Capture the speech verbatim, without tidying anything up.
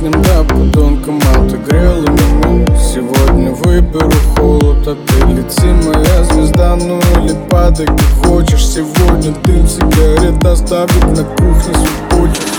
сегодняшним, да, подонком отогрела меня. Сегодня выберу холод, а ты лети, моя звезда. Ну или падай, как хочешь. Сегодня дым сигарет оставит на кухне свой почерк.